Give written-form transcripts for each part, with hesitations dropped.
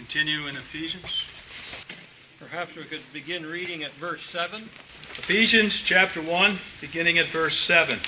continue in Ephesians. Perhaps we could begin reading at verse 7. Ephesians chapter 1, beginning at verse 7.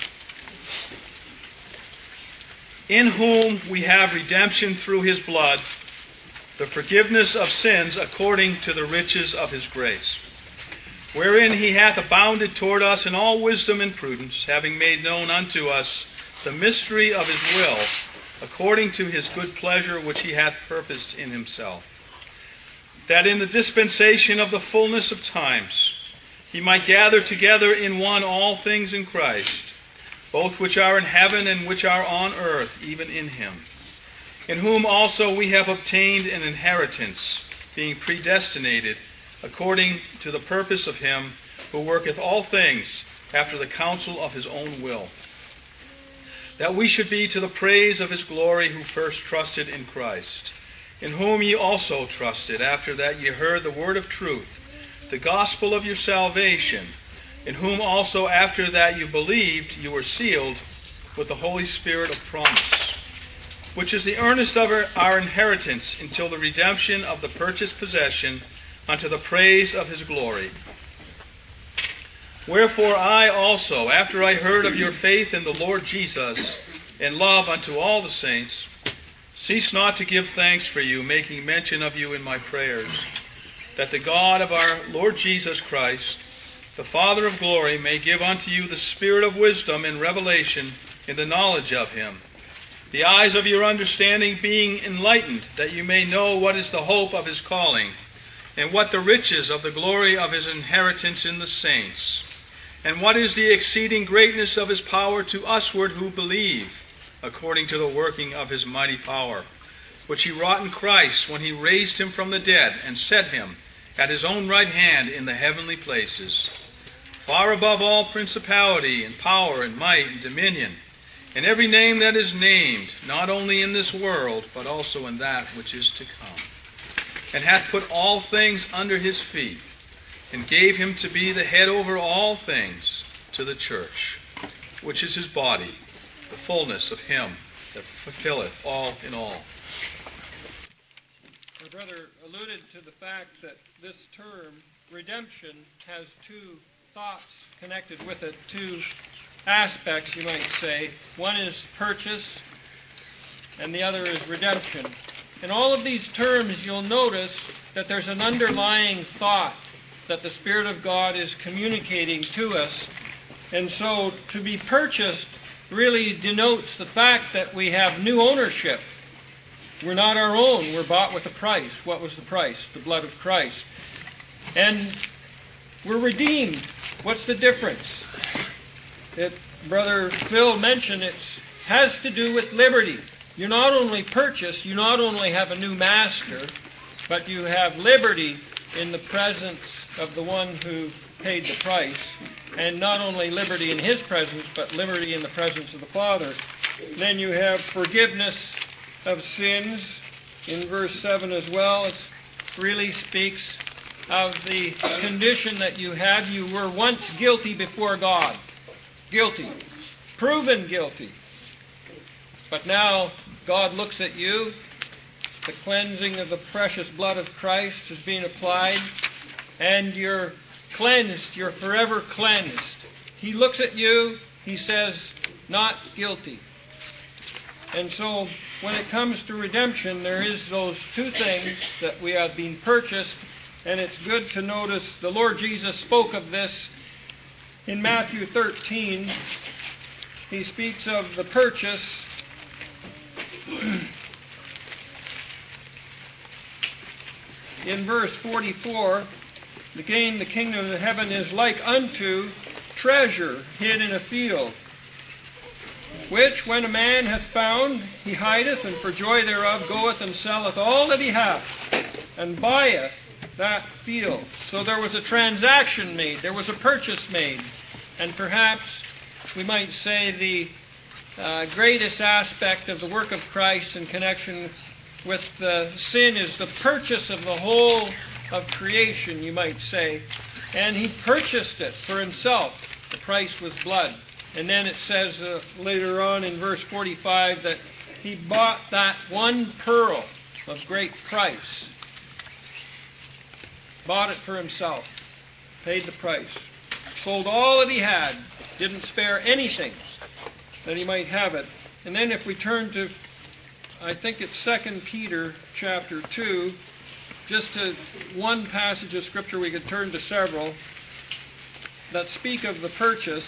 In whom we have redemption through his blood, the forgiveness of sins according to the riches of his grace, wherein he hath abounded toward us in all wisdom and prudence, having made known unto us the mystery of his will, according to his good pleasure which he hath purposed in himself, that in the dispensation of the fullness of times he might gather together in one all things in Christ, both which are in heaven and which are on earth, even in him, in whom also we have obtained an inheritance, being predestinated according to the purpose of him who worketh all things after the counsel of his own will, that we should be to the praise of his glory, who first trusted in Christ, in whom ye also trusted, after that ye heard the word of truth, the gospel of your salvation, in whom also after that you believed, you were sealed with the Holy Spirit of promise, which is the earnest of our inheritance until the redemption of the purchased possession, unto the praise of his glory. Wherefore I also, after I heard of your faith in the Lord Jesus, and love unto all the saints, cease not to give thanks for you, making mention of you in my prayers, that the God of our Lord Jesus Christ, the Father of glory, may give unto you the spirit of wisdom and revelation in the knowledge of him, the eyes of your understanding being enlightened, that you may know what is the hope of his calling, and what the riches of the glory of his inheritance in the saints, and what is the exceeding greatness of his power to usward who believe, according to the working of his mighty power, which he wrought in Christ when he raised him from the dead and set him at his own right hand in the heavenly places, far above all principality and power and might and dominion, and every name that is named, not only in this world, but also in that which is to come, and hath put all things under his feet, and gave him to be the head over all things to the church, which is his body, the fullness of him that fulfilleth all in all. Our brother alluded to the fact that this term, redemption, has two thoughts connected with it, two aspects, you might say. One is purchase, and the other is redemption. In all of these terms, you'll notice that there's an underlying thought that the Spirit of God is communicating to us. And so to be purchased really denotes the fact that we have new ownership. We're not our own. We're bought with a price. What was the price? The blood of Christ. And we're redeemed. What's the difference? Brother Phil mentioned it has to do with liberty. You're not only purchased, you not only have a new master, but you have liberty in the presence of the one who paid the price. And not only liberty in his presence, but liberty in the presence of the Father. Then you have forgiveness of sins in verse 7 as well. It really speaks of the condition that you had. You were once guilty before God. Guilty. Proven guilty. But now God looks at you. The cleansing of the precious blood of Christ is being applied, and you're cleansed. You're forever cleansed. He looks at you. He says, not guilty. And so when it comes to redemption, there is those two things that we have been purchased, and it's good to notice the Lord Jesus spoke of this in Matthew 13. He speaks of the purchase. In verse 44, again, the kingdom of heaven is like unto treasure hid in a field, which when a man hath found, he hideth, and for joy thereof goeth and selleth all that he hath, and buyeth that field. So there was a transaction made, there was a purchase made, and perhaps we might say the greatest aspect of the work of Christ in connection with sin is the purchase of the whole of creation, you might say. And he purchased it for himself. The price was blood. And then it says later on in verse 45 that he bought that one pearl of great price. bought it for himself, paid the price, sold all that he had, didn't spare anything that he might have it. And then if we turn to, I think it's 2 Peter chapter 2, just to one passage of Scripture, we could turn to several that speak of the purchase.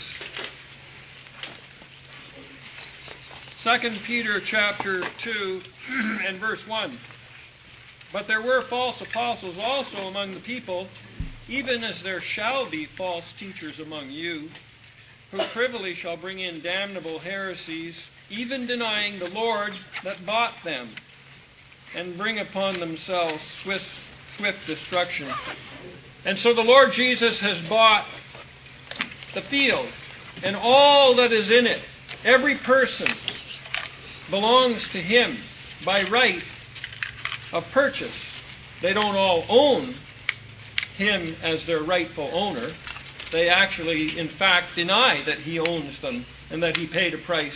2 Peter chapter 2 and verse 1. But there were false apostles also among the people, even as there shall be false teachers among you, who privily shall bring in damnable heresies, even denying the Lord that bought them, and bring upon themselves swift destruction. And so the Lord Jesus has bought the field and all that is in it. Every person belongs to Him by right of purchase. They don't all own Him as their rightful owner. They actually, in fact, deny that He owns them and that He paid a price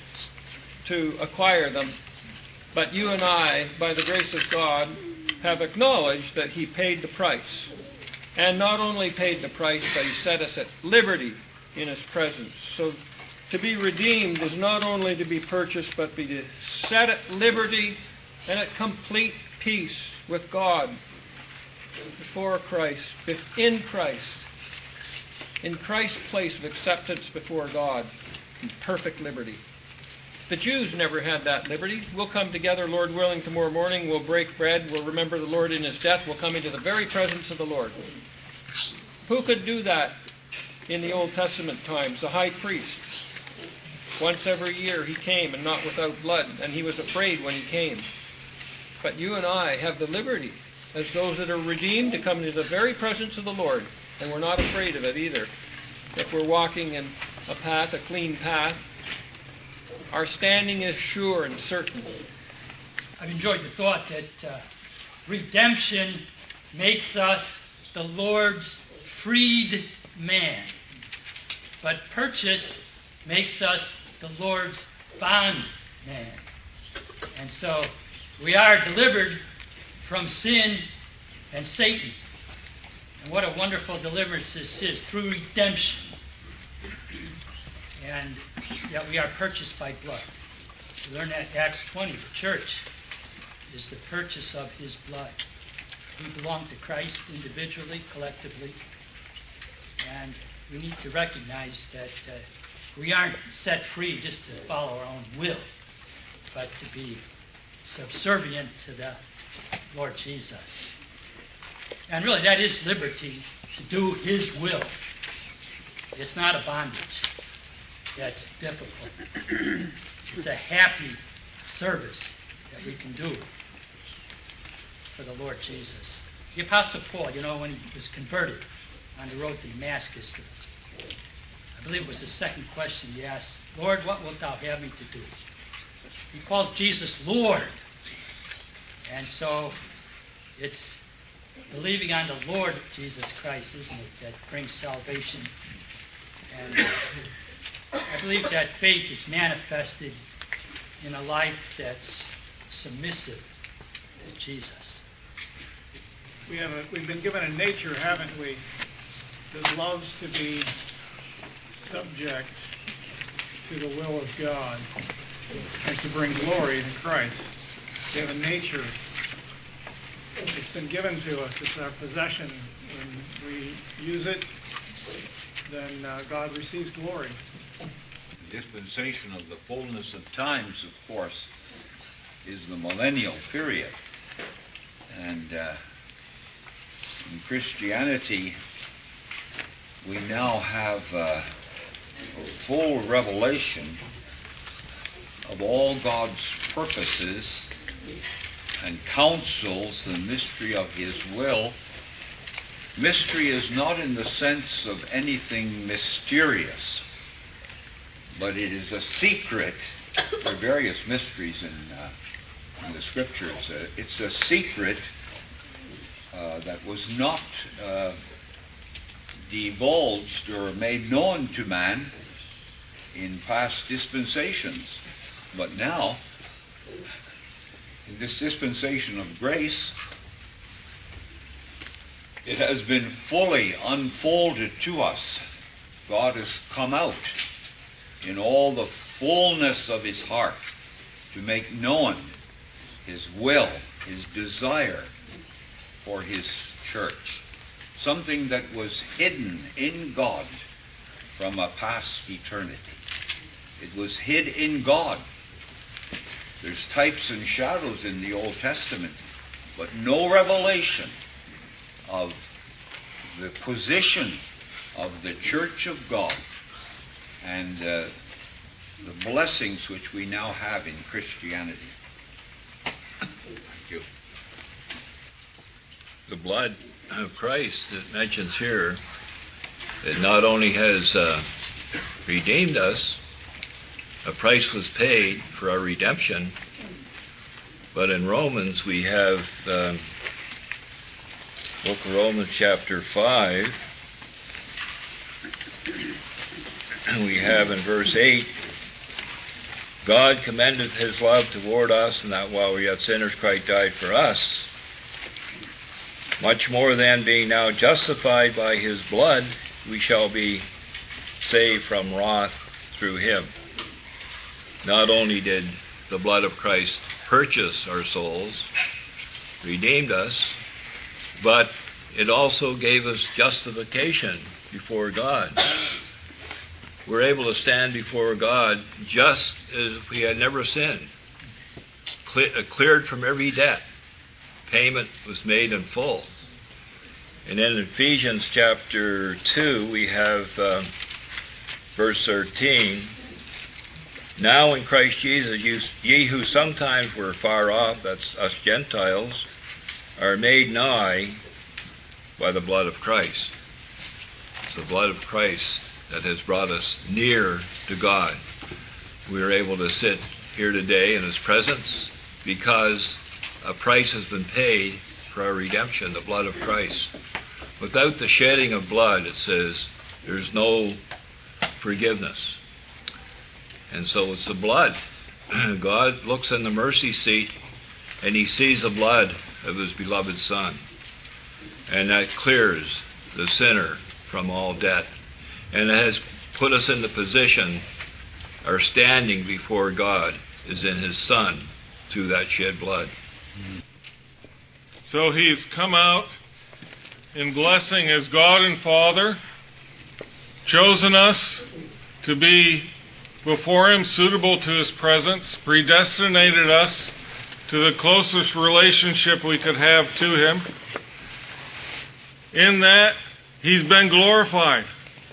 to acquire them. But you and I, by the grace of God, have acknowledged that He paid the price. And not only paid the price, but He set us at liberty in His presence. So to be redeemed is not only to be purchased, but be to set at liberty and at complete peace with God before Christ, in Christ, in Christ's place of acceptance before God, in perfect liberty. The Jews never had that liberty. We'll come together, Lord willing, tomorrow morning. We'll break bread. We'll remember the Lord in His death. We'll come into the very presence of the Lord. Who could do that in the Old Testament times? The high priest. Once every year he came, and not without blood, and he was afraid when he came. But you and I have the liberty, as those that are redeemed, to come into the very presence of the Lord, and we're not afraid of it either. If we're walking in a path, a clean path, our standing is sure and certain. I've enjoyed the thought that redemption makes us the Lord's freed man, but purchase makes us the Lord's bond man. And so we are delivered from sin and Satan. And what a wonderful deliverance this is, through redemption. And yet we are purchased by blood. We learn that Acts 20, the church is the purchase of His blood. We belong to Christ individually, collectively. And we need to recognize that we aren't set free just to follow our own will, but to be subservient to the Lord Jesus. And really, that is liberty, to do His will. It's not a bondage that's difficult. It's a happy service that we can do for the Lord Jesus. The Apostle Paul, when he was converted on the road to Damascus, I believe it was the second question he asked, Lord, what wilt thou have me to do? He calls Jesus Lord. And so it's believing on the Lord Jesus Christ, isn't it, that brings salvation. And I believe that faith is manifested in a life that's submissive to Jesus. We've been given a nature, haven't we, that loves to be subject to the will of God and to bring glory to Christ. We have a nature. It's been given to us. It's our possession. When we use it, then God receives glory. The dispensation of the fullness of times, of course, is the millennial period. And in Christianity, we now have a full revelation of all God's purposes and counsels, the mystery of His will. Mystery is not in the sense of anything mysterious, but it is a secret. There are various mysteries in the Scriptures. It's a secret that was not divulged or made known to man in past dispensations. But now, in this dispensation of grace, It has been fully unfolded to us. God has come out in all the fullness of his heart to make known his will, his desire for his church. Something that was hidden in God from a past eternity. It was hid in God. There's types and shadows in the Old Testament, but no revelation of the position of the church of God and the blessings which we now have in Christianity. Thank you. The blood of Christ that mentions here, that not only has redeemed us, a price was paid for our redemption, but in Romans we have book of Romans chapter 5, and we have in verse 8, God commendeth his love toward us, and that while we yet sinners Christ died for us. Much more then, being now justified by his blood, we shall be saved from wrath through him. Not only did the blood of Christ purchase our souls, redeemed us, but it also gave us justification before God. We're able to stand before God just as if we had never sinned, cleared from every debt. Payment was made in full. And then in Ephesians chapter 2, we have verse 13, now in Christ Jesus, ye who sometimes were far off, that's us Gentiles, are made nigh by the blood of Christ. It's the blood of Christ that has brought us near to God. We are able to sit here today in his presence because a price has been paid for our redemption, the blood of Christ. Without the shedding of blood, it says, there's no forgiveness. And so it's the blood. God looks in the mercy seat and he sees the blood of his beloved Son. And that clears the sinner from all debt. And it has put us in the position, our standing before God is in his Son through that shed blood. So he's come out in blessing as God and Father, chosen us to be before him, suitable to his presence, predestinated us to the closest relationship we could have to him. In that, he's been glorified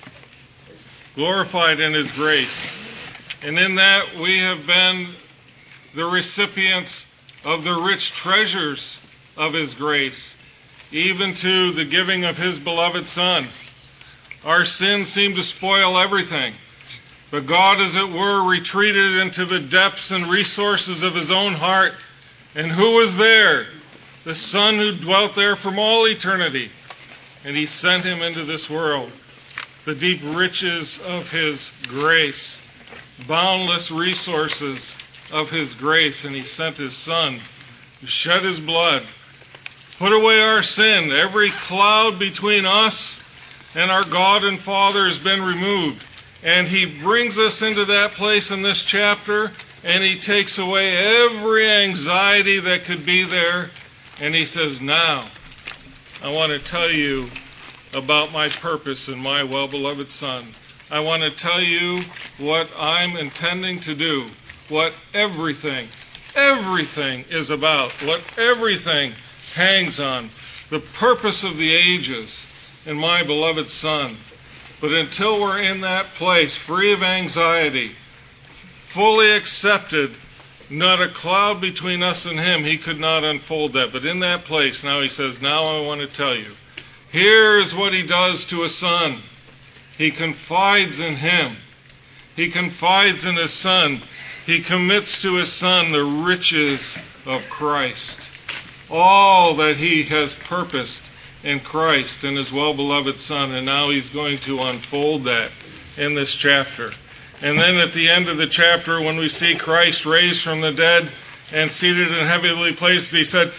in his grace. And in that, we have been the recipients of the rich treasures of his grace, even to the giving of his beloved Son. Our sins seem to spoil everything, but God, as it were, retreated into the depths and resources of his own heart. And who was there? The Son who dwelt there from all eternity. And he sent him into this world. The deep riches of his grace, boundless resources of his grace, and he sent his Son to shed his blood, put away our sin. Every cloud between us and our God and Father has been removed. And he brings us into that place in this chapter, and he takes away every anxiety that could be there. And he says, now, I want to tell you about my purpose in my well-beloved Son. I want to tell you what I'm intending to do, what everything is about, what everything hangs on, the purpose of the ages in my beloved Son. But until we're in that place, free of anxiety, fully accepted, not a cloud between us and him, he could not unfold that. But in that place, now he says, now I want to tell you. Here's what he does to a son. He confides in him. He confides in his Son. He commits to his Son the riches of Christ. All that he has purposed in Christ and his well-beloved Son, and now he's going to unfold that in this chapter. And then at the end of the chapter, when we see Christ raised from the dead and seated in heavenly places, he said,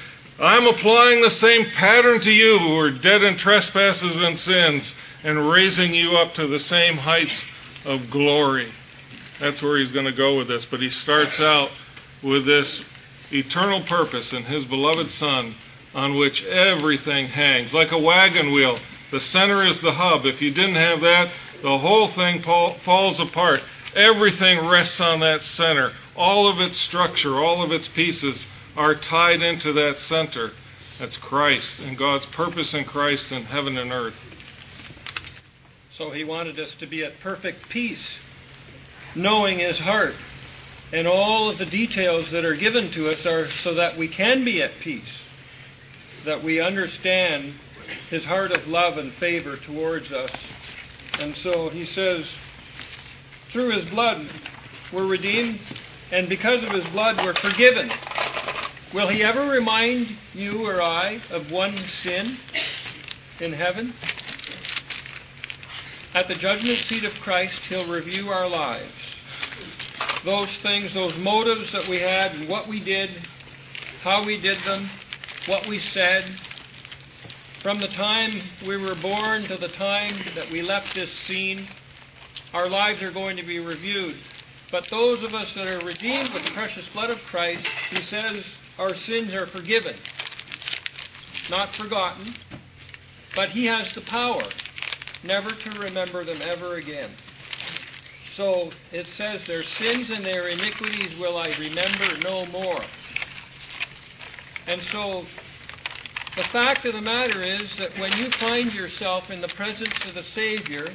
I'm applying the same pattern to you who are dead in trespasses and sins and raising you up to the same heights of glory. That's where he's going to go with this. But he starts out with this eternal purpose in his beloved Son, on which everything hangs. Like a wagon wheel, the center is the hub. If you didn't have that, the whole thing falls apart. Everything rests on that center. All of its structure, all of its pieces are tied into that center. That's Christ and God's purpose in Christ in heaven and earth. So he wanted us to be at perfect peace, knowing his heart. And all of the details that are given to us are so that we can be at peace, that we understand his heart of love and favor towards us. And so he says, through his blood we're redeemed, and because of his blood we're forgiven. Will he ever remind you or I of one sin in heaven? At the judgment seat of Christ, he'll review our lives. Those things, those motives that we had, and what we did, how we did them, what we said, from the time we were born to the time that we left this scene, our lives are going to be reviewed. But those of us that are redeemed with the precious blood of Christ, he says, our sins are forgiven, not forgotten, but he has the power never to remember them ever again. So it says, their sins and their iniquities will I remember no more. And so the fact of the matter is that when you find yourself in the presence of the Savior,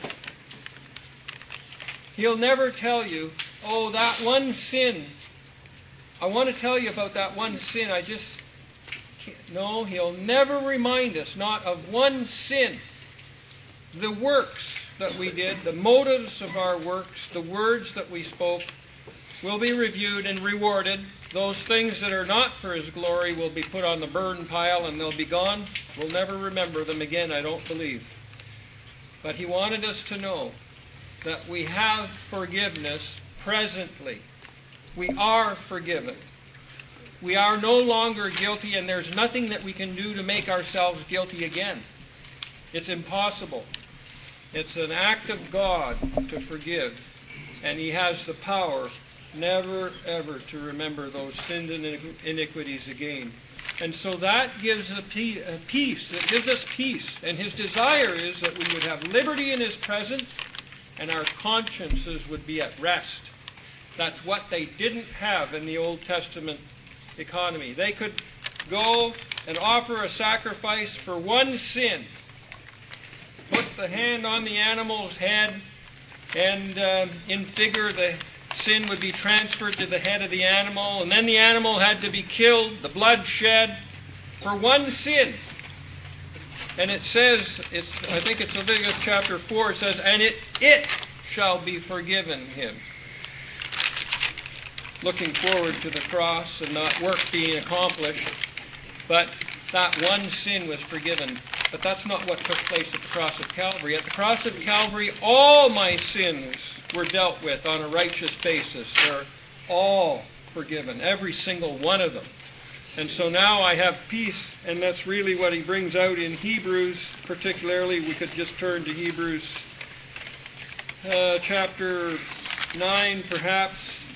he'll never tell you, oh, that one sin, I want to tell you about that one sin, I just can't. No, he'll never remind us, not of one sin. The works that we did, the motives of our works, the words that we spoke, will be reviewed and rewarded. Those things that are not for his glory will be put on the burn pile and they'll be gone. We'll never remember them again, I don't believe. But he wanted us to know that we have forgiveness presently. We are forgiven. We are no longer guilty, and there's nothing that we can do to make ourselves guilty again. It's impossible. It's an act of God to forgive, and he has the power never, ever to remember those sins and iniquities again. And so that gives a peace. It gives us peace. And his desire is that we would have liberty in his presence and our consciences would be at rest. That's what they didn't have in the Old Testament economy. They could go and offer a sacrifice for one sin, put the hand on the animal's head, and in figure the sin would be transferred to the head of the animal, and then the animal had to be killed, the blood shed, for one sin. And it says, I think it's Leviticus chapter 4, it says, and it shall be forgiven him. Looking forward to the cross and not work being accomplished, but that one sin was forgiven. But that's not what took place at the cross of Calvary. At the cross of Calvary, all my sins were dealt with on a righteous basis. They're all forgiven, every single one of them. And so now I have peace, and that's really what he brings out in Hebrews, particularly. We could just turn to Hebrews chapter 9, perhaps,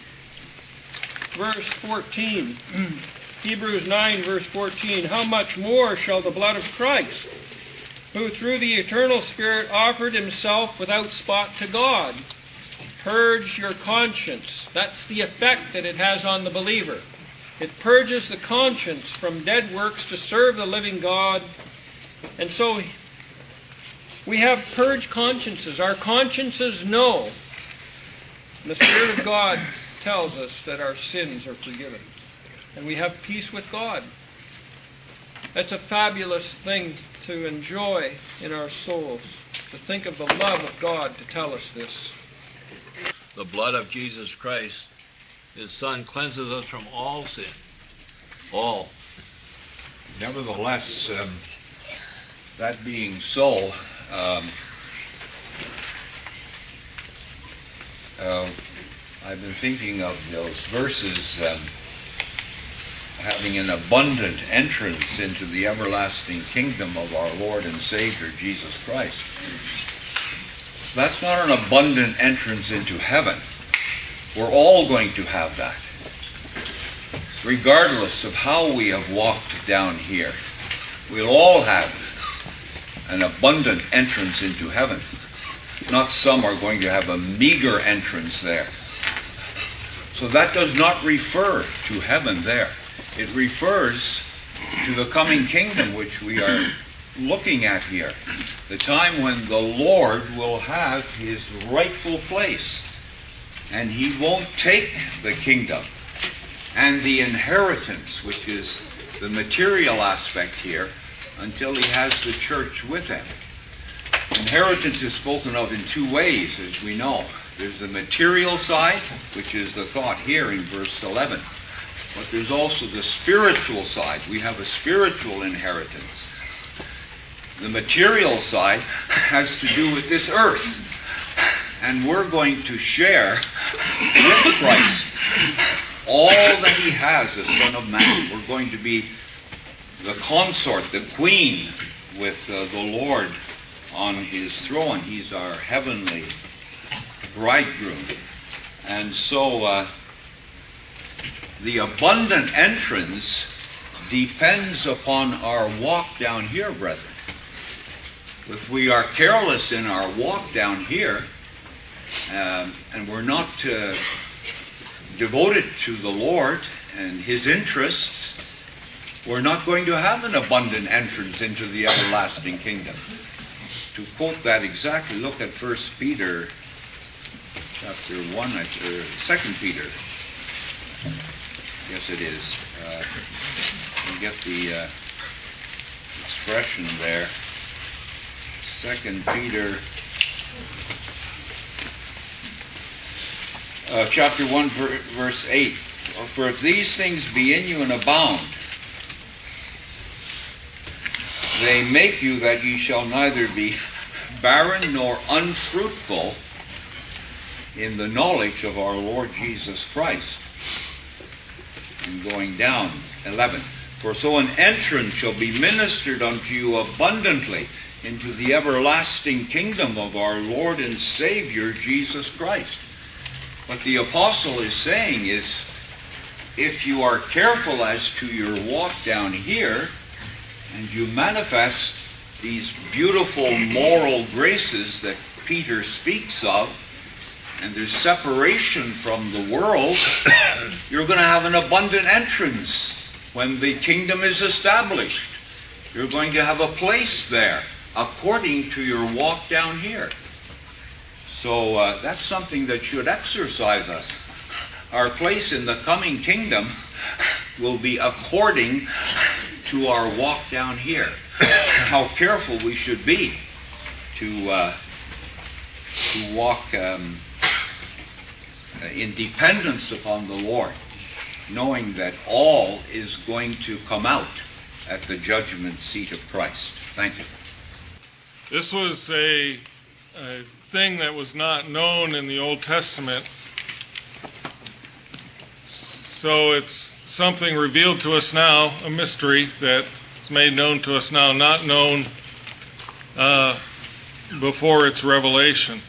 verse 14. Hebrews 9, verse 14. How much more shall the blood of Christ, who through the eternal Spirit offered himself without spot to God, purge your conscience? That's the effect that it has on the believer. It purges the conscience from dead works to serve the living God. And so we have purged consciences. Our consciences know. And the Spirit of God tells us that our sins are forgiven. And we have peace with God. That's a fabulous thing to enjoy in our souls, to think of the love of God to tell us this. The blood of Jesus Christ, his Son, cleanses us from all sin. All. Nevertheless, that being so, I've been thinking of those verses having an abundant entrance into the everlasting kingdom of our Lord and Savior, Jesus Christ. That's not an abundant entrance into heaven. We're all going to have that, regardless of how we have walked down here. We'll all have an abundant entrance into heaven. Not some are going to have a meager entrance there. So that does not refer to heaven there. It refers to the coming kingdom which we are looking at here. The time when the Lord will have his rightful place. And he won't take the kingdom and the inheritance, which is the material aspect here, until he has the church with him. Inheritance is spoken of in two ways, as we know. There's the material side, which is the thought here in verse 11. But there's also the spiritual side. We have a spiritual inheritance. The material side has to do with this earth. And we're going to share with Christ all that he has as Son of Man. We're going to be the consort, the queen, with the Lord on his throne. He's our heavenly bridegroom. And so the abundant entrance depends upon our walk down here, brethren. If we are careless in our walk down here, and we're not devoted to the Lord and his interests, we're not going to have an abundant entrance into the everlasting kingdom. To quote that exactly, look at 1 Peter chapter 1, 2 Peter. Yes, it is. You get the expression there. 2 Peter chapter 1, verse 8. For if these things be in you and abound, they make you that ye shall neither be barren nor unfruitful in the knowledge of our Lord Jesus Christ. And going down, 11. For so an entrance shall be ministered unto you abundantly into the everlasting kingdom of our Lord and Savior Jesus Christ. What the apostle is saying is, if you are careful as to your walk down here, and you manifest these beautiful moral graces that Peter speaks of, and there's separation from the world, you're going to have an abundant entrance when the kingdom is established. You're going to have a place there according to your walk down here. So that's something that should exercise us. Our place in the coming kingdom will be according to our walk down here. How careful we should be to walk in dependence upon the Lord, knowing that all is going to come out at the judgment seat of Christ. Thank you. This was a thing that was not known in the Old Testament. So it's something revealed to us now, a mystery that is made known to us now, not known before its revelation.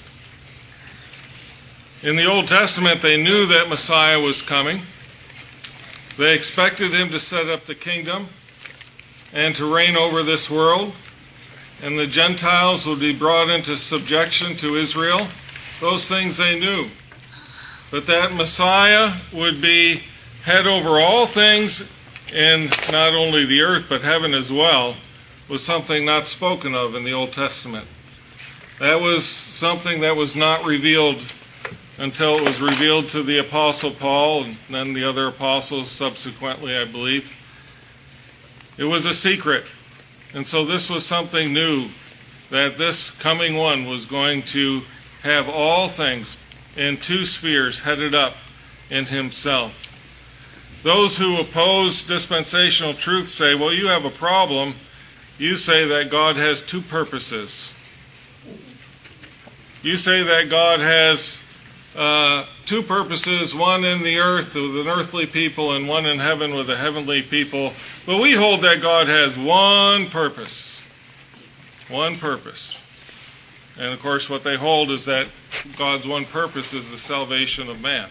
In the Old Testament, they knew that Messiah was coming. They expected him to set up the kingdom and to reign over this world, and the Gentiles would be brought into subjection to Israel. Those things they knew. But that Messiah would be head over all things in not only the earth but heaven as well was something not spoken of in the Old Testament. That was something that was not revealed until it was revealed to the Apostle Paul and then the other apostles subsequently, I believe. It was a secret. And so this was something new, that this coming one was going to have all things in two spheres headed up in himself. Those who oppose dispensational truth say, well, you have a problem. You say that God has two purposes. You say that God has two purposes, one in the earth with an earthly people and one in heaven with a heavenly people. But we hold that God has one purpose. One purpose. And of course what they hold is that God's one purpose is the salvation of man.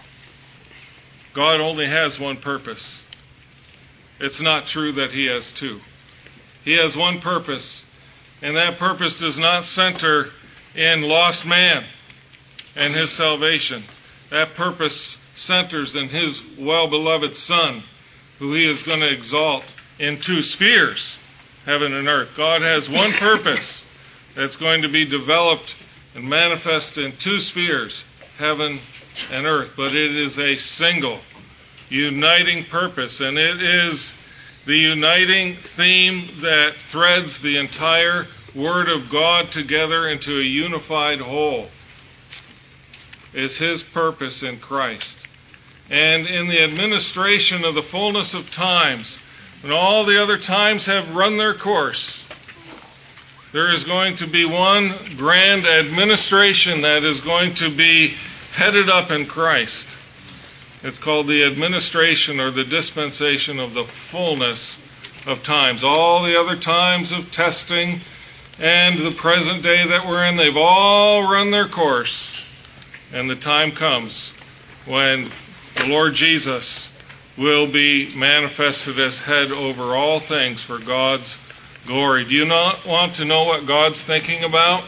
God only has one purpose. It's not true that He has two. He has one purpose, and that purpose does not center in lost man and his salvation. That purpose centers in His well-beloved Son, who He is going to exalt in two spheres, heaven and earth. God has one purpose that's going to be developed and manifest in two spheres, heaven and earth. But it is a single, uniting purpose, and it is the uniting theme that threads the entire Word of God together into a unified whole. Is His purpose in Christ. And in the administration of the fullness of times, when all the other times have run their course, there is going to be one grand administration that is going to be headed up in Christ. It's called the administration or the dispensation of the fullness of times. All the other times of testing and the present day that we're in, they've all run their course. And the time comes when the Lord Jesus will be manifested as head over all things for God's glory. Do you not want to know what God's thinking about?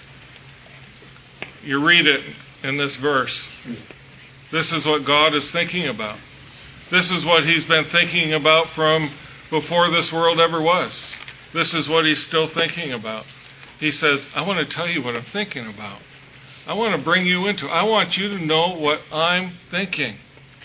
You read it in this verse. This is what God is thinking about. This is what He's been thinking about from before this world ever was. This is what He's still thinking about. He says, I want to tell you what I'm thinking about. I want to bring you into it. I want you to know what I'm thinking.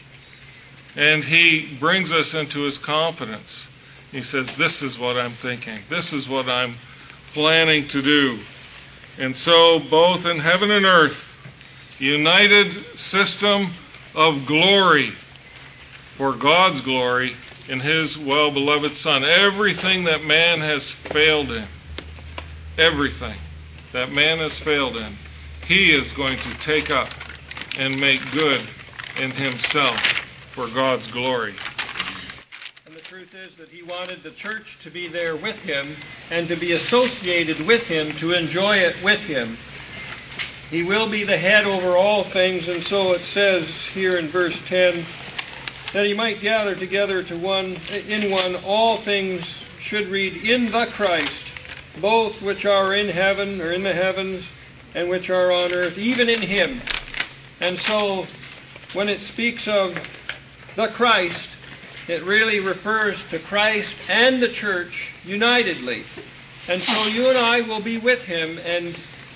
And He brings us into His confidence. He says, this is what I'm thinking. This is what I'm planning to do. And so both in heaven and earth, united system of glory for God's glory in His well-beloved Son. Everything that man has failed in, everything that man has failed in, He is going to take up and make good in Himself for God's glory. And the truth is that He wanted the church to be there with Him and to be associated with Him, to enjoy it with Him. He will be the head over all things, and so it says here in verse 10, that He might gather together to in one all things, should read, in the Christ, both which are in heaven, or in the heavens, and which are on earth, even in Him. And so, when it speaks of the Christ, it really refers to Christ and the church unitedly. And so you and I will be with Him, and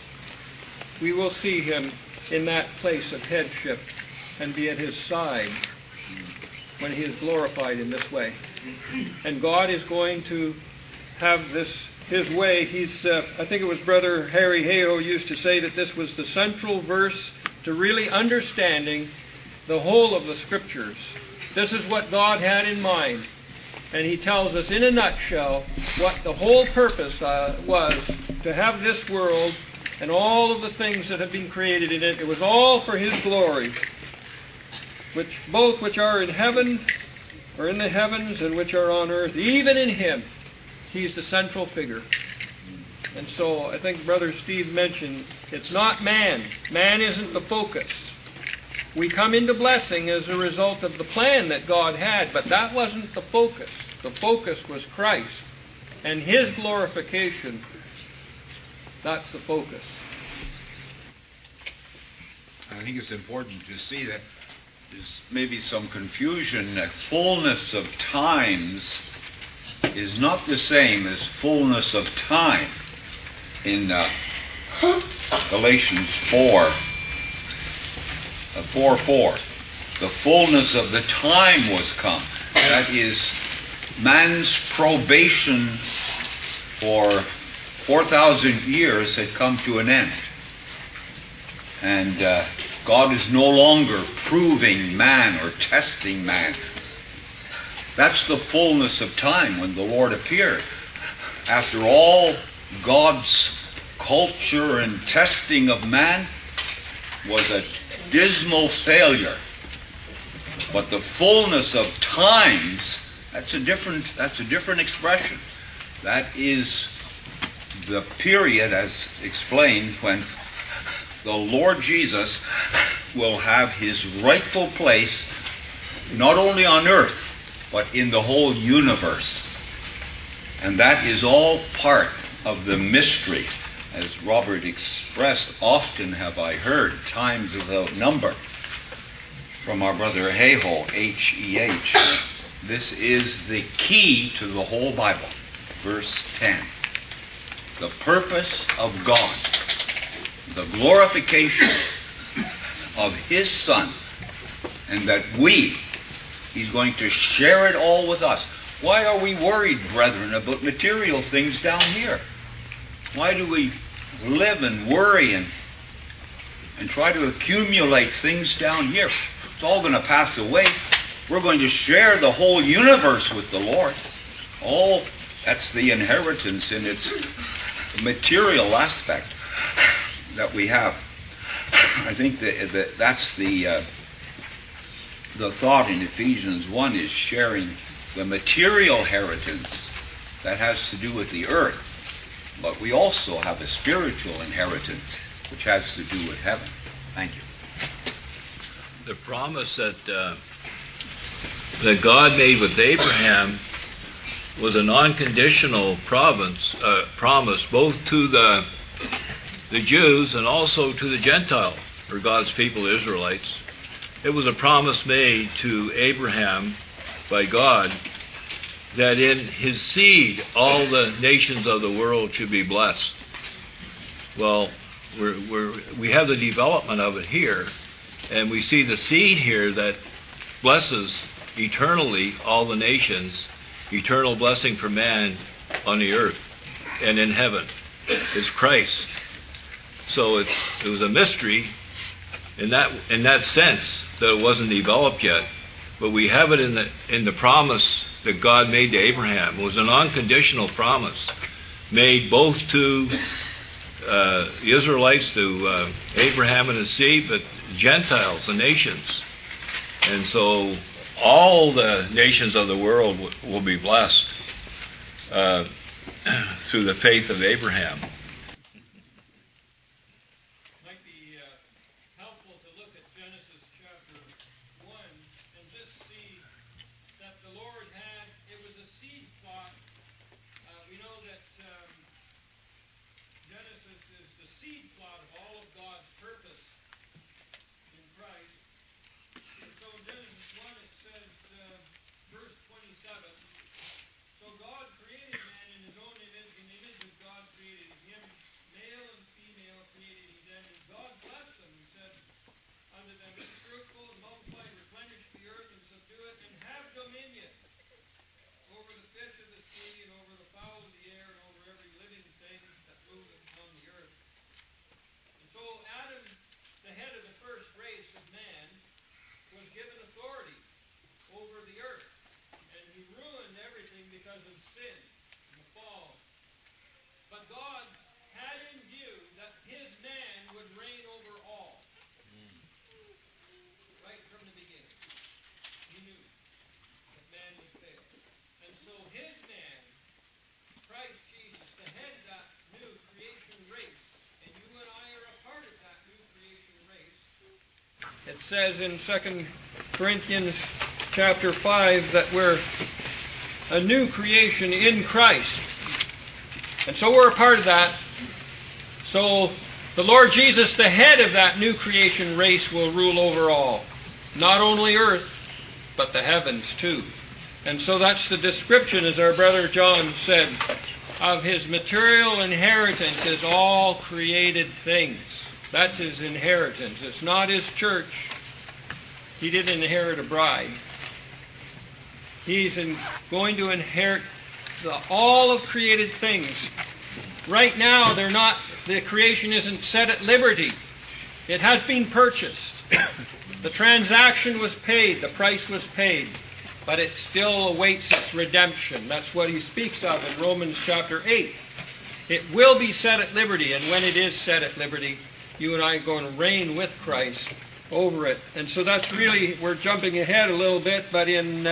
we will see Him in that place of headship and be at His side when He is glorified in this way. And God is going to have this His way. I think it was Brother Harry Hayhoe used to say that this was the central verse to really understanding the whole of the Scriptures. This is what God had in mind. And He tells us in a nutshell what the whole purpose was to have this world and all of the things that have been created in it. It was all for His glory, both which are in heaven, or in the heavens, and which are on earth, even in Him. He's the central figure. And so I think Brother Steve mentioned, it's not man. Man isn't the focus. We come into blessing as a result of the plan that God had, but that wasn't the focus. The focus was Christ and His glorification. That's the focus. I think it's important to see that there's maybe some confusion that fullness of times is not the same as fullness of time in Galatians 4:4. The fullness of the time was come. That is, man's probation for 4,000 years had come to an end. And God is no longer proving man or testing man. That's the fullness of time when the Lord appeared. After all God's culture and testing of man was dismal failure. But the fullness of times, that's a different expression. That is the period, as explained, when the Lord Jesus will have his rightful place not only on earth, but in the whole universe. And that is all part of the mystery. As Robert expressed, often have I heard, times without number, from our brother Heho, H-E-H. This is the key to the whole Bible. Verse 10. The purpose of God, the glorification of his Son, and that he's going to share it all with us. Why are we worried, brethren, about material things down here? Why do we live and worry and try to accumulate things down here? It's all going to pass away. We're going to share the whole universe with the Lord. That's the inheritance in its material aspect that we have. I think that's the thought in Ephesians 1 is sharing the material inheritance that has to do with the earth. But we also have a spiritual inheritance which has to do with heaven. Thank you. The promise that God made with Abraham was a non-conditional promise both to the Jews and also to the Gentiles, or God's people, Israelites. It was a promise made to Abraham by God that in his seed all the nations of the world should be blessed. Well, we have the development of it here, and we see the seed here that blesses eternally all the nations, eternal blessing for man on the earth and in heaven is Christ. So it was a mystery in that sense that it wasn't developed yet, but we have it in the promise that God made to Abraham. It was an unconditional promise made both to the Israelites, to Abraham and his seed, but Gentiles, the nations. And so all the nations of the world will be blessed through the faith of Abraham. Might be helpful to look at Genesis chapter 1 and just see that the Lord it was a seed plot. We know that Genesis is the seed plot of all of God's purpose in Christ. And so in Genesis 1 it says, verse 27, so God created man in his own image, in the image of God created him, male and female created he them, and God blessed them and said unto them, be fruitful and multiply, replenish the earth and subdue it, and have dominion over the fish of the sea, and over the fowl of the air, and over every living thing that moveth upon the earth. And so Adam, the head of the first race of man, was given authority over the earth. And he ruined everything because of sin and the fall. But God had in view that his man would reign over all. Right from the beginning. He knew that man would fail. And so his man, Christ Jesus, the head of that new creation race, and you and I are a part of that new creation race. It says in 2 Corinthians chapter 5 that we're a new creation in Christ. And so we're a part of that. So the Lord Jesus, the head of that new creation race, will rule over all. Not only earth, but the heavens too. And so that's the description, as our brother John said, of his material inheritance is all created things. That's his inheritance. It's not his church. He didn't inherit a bride. He's going to inherit all of created things. Right now, the creation isn't set at liberty. It has been purchased. The transaction was paid. The price was paid. But it still awaits its redemption. That's what he speaks of in Romans chapter 8. It will be set at liberty, and when it is set at liberty, you and I are going to reign with Christ over it. And so that's really, we're jumping ahead a little bit, but in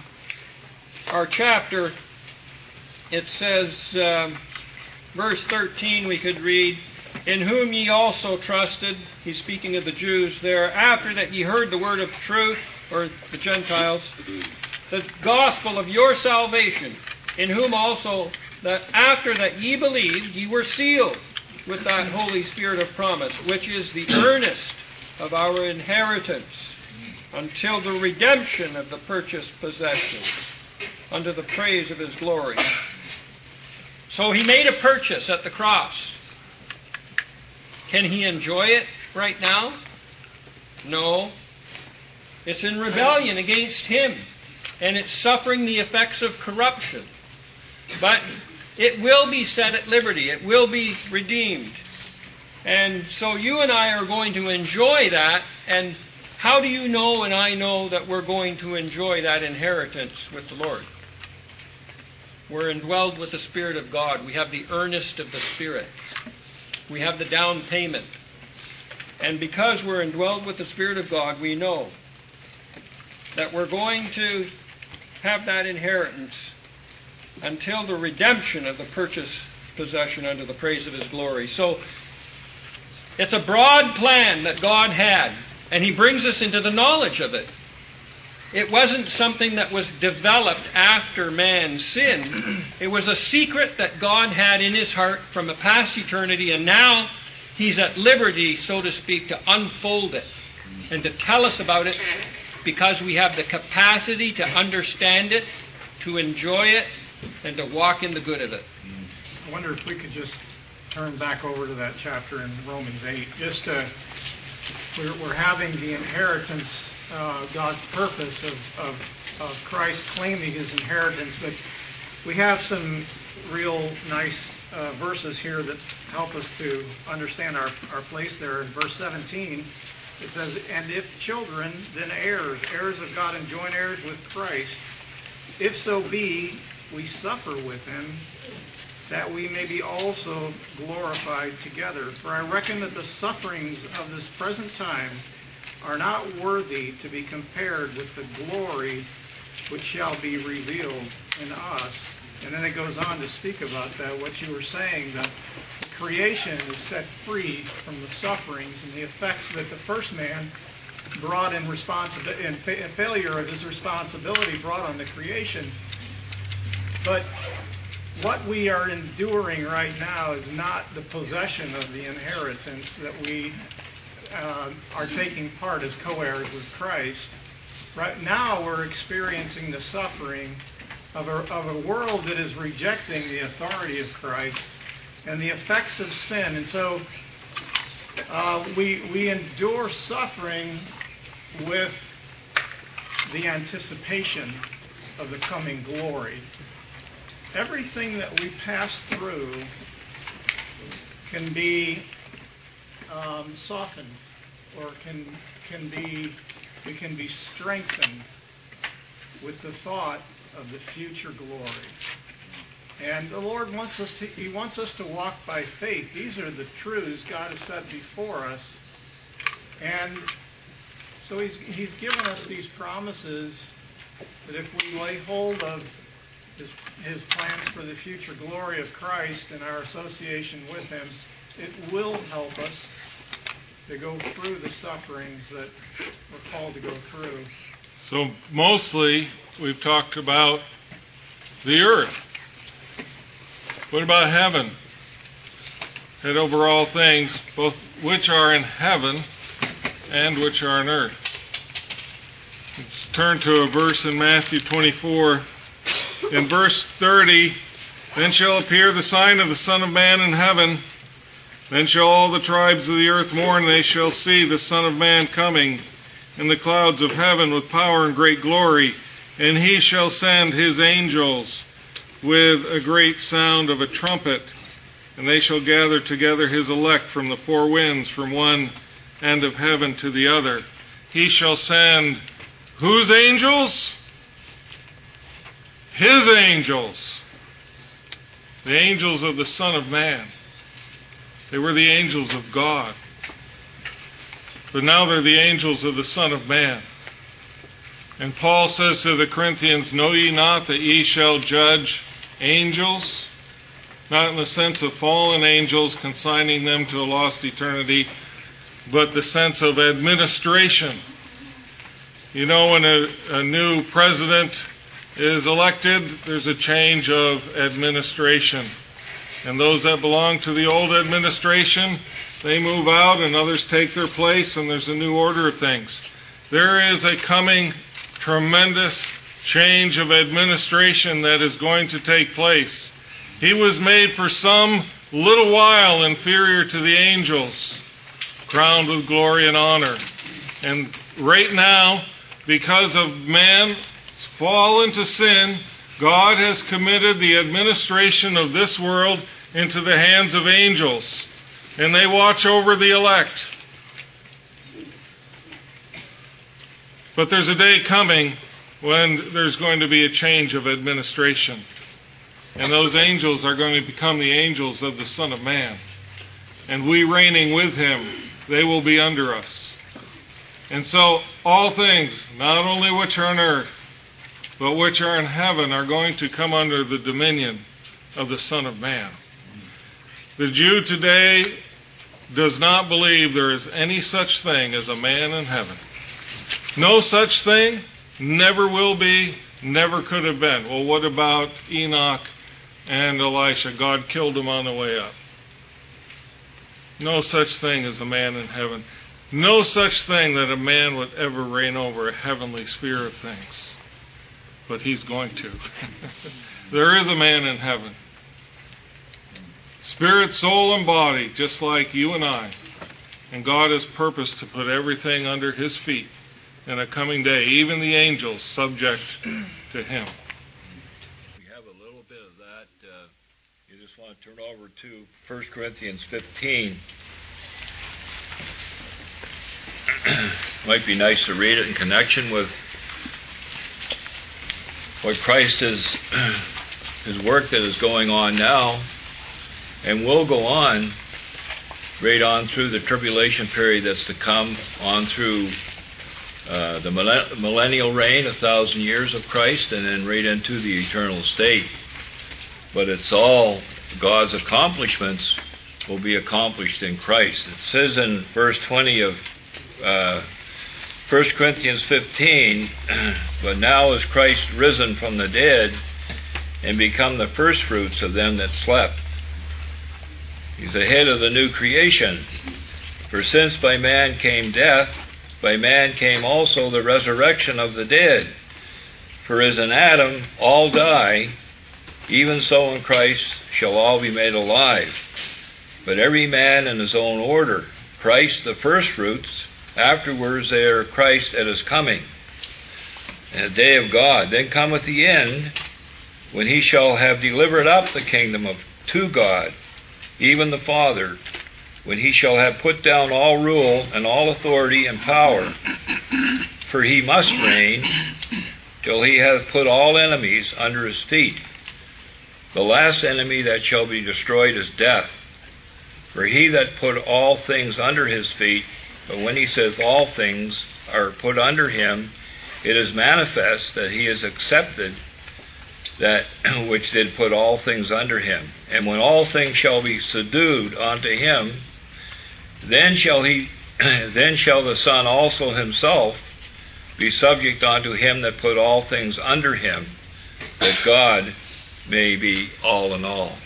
our chapter, it says, verse 13, we could read, "In whom ye also trusted," he's speaking of the Jews there, "after that ye heard the word of truth," or the Gentiles, "the gospel of your salvation, in whom also that after that ye believed, ye were sealed with that Holy Spirit of promise, which is the earnest of our inheritance, until the redemption of the purchased possession, unto the praise of his glory." So he made a purchase at the cross. Can he enjoy it right now? No. It's in rebellion against him, and it's suffering the effects of corruption. But it will be set at liberty. It will be redeemed. And so you and I are going to enjoy that. And how do you know and I know that we're going to enjoy that inheritance with the Lord? We're indwelled with the Spirit of God. We have the earnest of the Spirit. We have the down payment. And because we're indwelled with the Spirit of God, we know that we're going to have that inheritance until the redemption of the purchased possession unto the praise of his glory. So it's a broad plan that God had, and he brings us into the knowledge of it. It wasn't something that was developed after man sinned. It was a secret that God had in his heart from a past eternity, and now he's at liberty, so to speak, to unfold it and to tell us about it, because we have the capacity to understand it, to enjoy it, and to walk in the good of it. I wonder if we could just turn back over to that chapter in Romans 8. We're having the inheritance, God's purpose of Christ claiming his inheritance, but we have some real nice verses here that help us to understand our place there. In verse 17, it says, "And if children, then heirs, heirs of God and joint heirs with Christ, if so be we suffer with him, that we may be also glorified together. For I reckon that the sufferings of this present time are not worthy to be compared with the glory which shall be revealed in us." And then it goes on to speak about that, what you were saying, that creation is set free from the sufferings and the effects that the first man brought in failure of his responsibility brought on the creation. But what we are enduring right now is not the possession of the inheritance that we are taking part as co-heirs with Christ. Right now we're experiencing the suffering of a world that is rejecting the authority of Christ and the effects of sin. And so we endure suffering with the anticipation of the coming glory. Everything that we pass through can be softened, or we can be strengthened with the thought of the future glory. And the Lord wants us to walk by faith. These are the truths God has set before us. And so He's given us these promises that if we lay hold of His plans for the future glory of Christ and our association with Him, it will help us to go through the sufferings that we're called to go through. So mostly we've talked about the earth. What about heaven? Head over all things, both which are in heaven and which are on earth. Let's turn to a verse in Matthew 24. In verse 30, "Then shall appear the sign of the Son of Man in heaven. Then shall all the tribes of the earth mourn, and they shall see the Son of Man coming in the clouds of heaven with power and great glory. And he shall send his angels with a great sound of a trumpet, and they shall gather together his elect from the four winds, from one end of heaven to the other. He shall send" whose angels? His angels. The angels of the Son of Man. They were the angels of God. but now they're the angels of the Son of Man. And Paul says to the Corinthians, "Know ye not that ye shall judge angels?" Not in the sense of fallen angels, consigning them to a lost eternity, but the sense of administration. You know, when a new president is elected, there's a change of administration. And those that belong to the old administration, they move out and others take their place, and there's a new order of things. There is a coming tremendous change of administration that is going to take place. He was made for some little while inferior to the angels, crowned with glory and honor. And right now, because of man's fall into sin, God has committed the administration of this world into the hands of angels, and they watch over the elect. But there's a day coming when there's going to be a change of administration. And those angels are going to become the angels of the Son of Man. And we reigning with him, they will be under us. And so all things, not only which are on earth, but which are in heaven, are going to come under the dominion of the Son of Man. The Jew today does not believe there is any such thing as a man in heaven. No such thing, never will be, never could have been. Well, what about Enoch and Elisha? God killed them on the way up. No such thing as a man in heaven. No such thing that a man would ever reign over a heavenly sphere of things. But he's going to. There is a man in heaven. Spirit, soul, and body, just like you and I. And God has purposed to put everything under his feet in a coming day, even the angels subject to him. We have a little bit of that. You just want to turn over to 1 Corinthians 15. Might be nice to read it in connection with what Christ is, his work that is going on now and will go on right on through the tribulation period that's to come, on through the millennial reign, 1,000 years of Christ, and then right into the eternal state. But it's all God's accomplishments will be accomplished in Christ. It says in verse 20 of 1 Corinthians 15, "But now is Christ risen from the dead and become the firstfruits of them that slept." He's the head of the new creation. "For since by man came death, by man came also the resurrection of the dead. For as in Adam all die, even so in Christ shall all be made alive. But every man in his own order, Christ the firstfruits, afterwards they are Christ at his coming, and the day of God. Then cometh the end, when he shall have delivered up the kingdom to God, even the Father, when he shall have put down all rule and all authority and power. For he must reign till he hath put all enemies under his feet. The last enemy that shall be destroyed is death. For he that put all things under his feet," but when he says all things are put under him, it is manifest that he is accepted that which did put all things under him. And when all things shall be subdued unto him, then shall the Son also himself be subject unto him that put all things under him, that God may be all in all.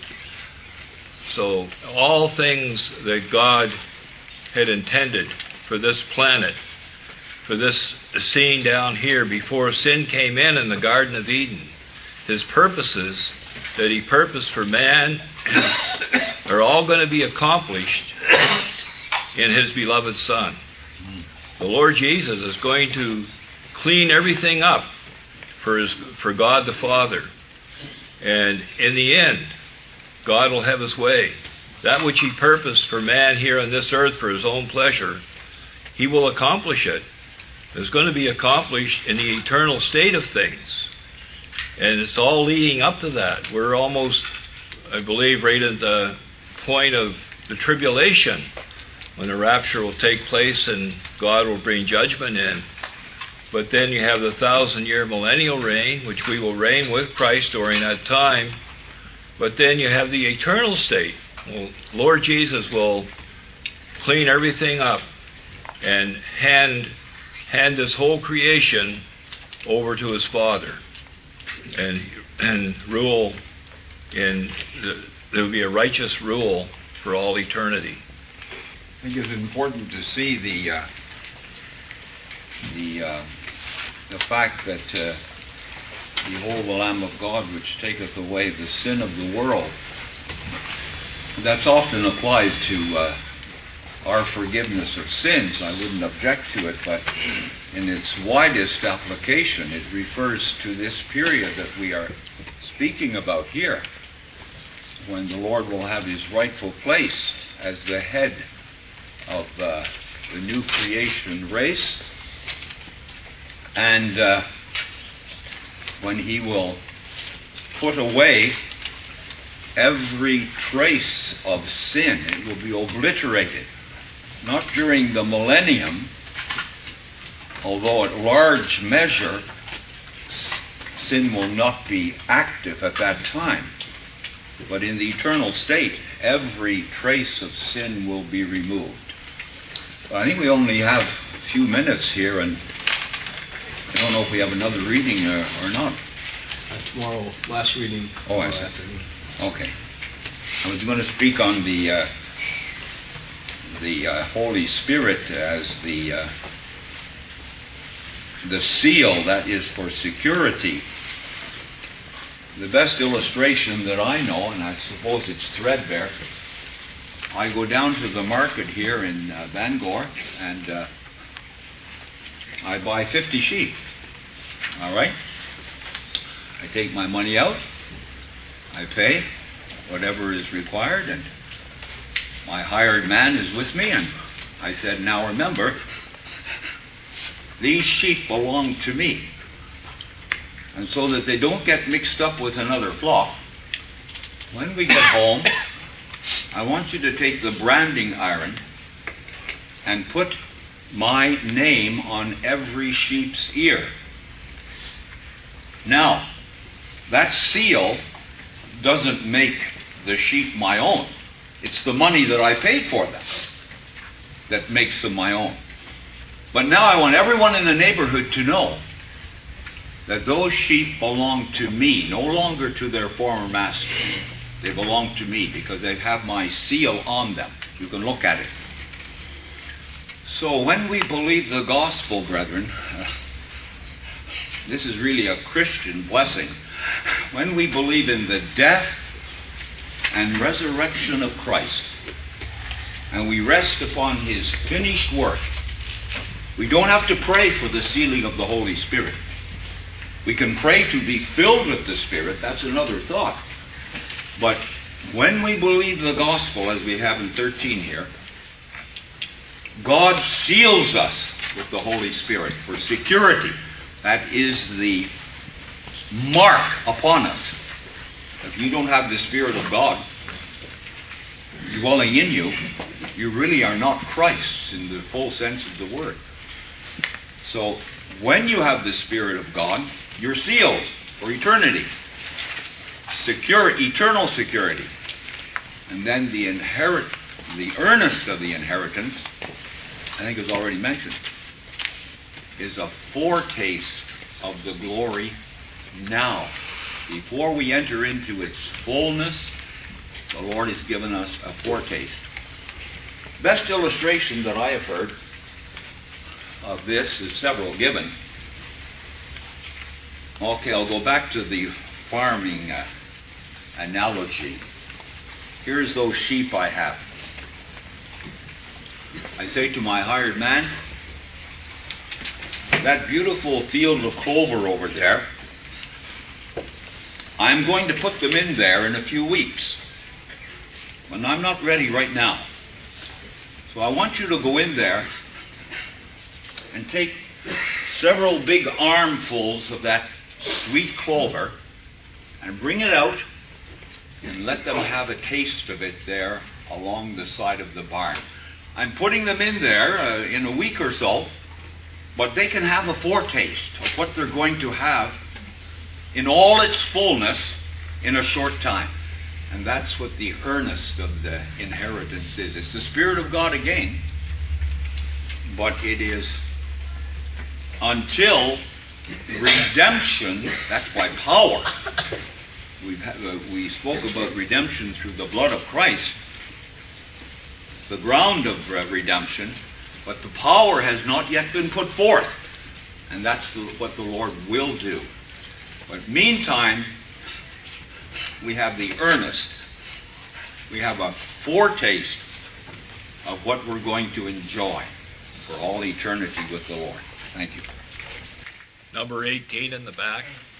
So all things that God had intended for this planet, for this scene down here before sin came in the Garden of Eden, his purposes that he purposed for man are all going to be accomplished in his beloved Son. The Lord Jesus is going to clean everything up for God the Father. And in the end, God will have his way. That which he purposed for man here on this earth for his own pleasure, he will accomplish it. It's going to be accomplished in the eternal state of things. And it's all leading up to that. We're almost, I believe, right at the point of the tribulation when the rapture will take place and God will bring judgment in. But then you have the 1,000-year millennial reign, which we will reign with Christ during that time. But then you have the eternal state. Well, Lord Jesus will clean everything up and hand this whole creation over to his Father, and rule there will be a righteous rule for all eternity. I think it's important to see the fact that behold the Lamb of God which taketh away the sin of the world. That's often applied to our forgiveness of sins. I wouldn't object to it, but in its widest application, it refers to this period that we are speaking about here, when the Lord will have his rightful place as the head of the new creation race, and when he will put away every trace of sin. It will be obliterated. Not during the millennium, although at large measure sin will not be active at that time. But in the eternal state, every trace of sin will be removed. I think we only have a few minutes here, and I don't know if we have another reading or not. Tomorrow, last reading. Oh, I see. Okay. I was going to speak on the Holy Spirit as the seal that is for security. The best illustration that I know, and I suppose it's threadbare, I go down to the market here in Bangor, and I buy 50 sheep. All right? I take my money out, I pay whatever is required, and my hired man is with me, and I said, now remember, these sheep belong to me. And so that they don't get mixed up with another flock, when we get home, I want you to take the branding iron and put my name on every sheep's ear. Now, that seal doesn't make the sheep my own. It's the money that I paid for them that makes them my own. But now I want everyone in the neighborhood to know that those sheep belong to me, no longer to their former master. They belong to me because they have my seal on them. You can look at it. So when we believe the gospel, brethren, this is really a Christian blessing. When we believe in the death and resurrection of Christ, and we rest upon his finished work, we don't have to pray for the sealing of the Holy Spirit. We can pray to be filled with the Spirit. That's another thought. But when we believe the gospel, as we have in 13 here, God seals us with the Holy Spirit for security. That is the mark upon us. If you don't have the Spirit of God dwelling in you, you really are not Christ in the full sense of the word. So, when you have the Spirit of God, you're sealed for eternity. Secure, eternal security. And then the earnest of the inheritance, I think is already mentioned, is a foretaste of the glory now. Before we enter into its fullness, the Lord has given us a foretaste. Best illustration that I have heard of this is several given. Okay, I'll go back to the farming analogy. Here's those sheep I have. I say to my hired man, that beautiful field of clover over there, I'm going to put them in there in a few weeks. And I'm not ready right now. So I want you to go in there and take several big armfuls of that sweet clover and bring it out and let them have a taste of it there along the side of the barn. I'm putting them in there in a week or so, but they can have a foretaste of what they're going to have in all its fullness in a short time. And that's what the earnest of the inheritance is. It's the Spirit of God again, but it is until redemption. That's why power. We spoke about redemption through the blood of Christ, the ground of redemption, but the power has not yet been put forth. And that's what the Lord will do. But meantime, we have the earnest. We have a foretaste of what we're going to enjoy for all eternity with the Lord. Thank you. Number 18 in the back.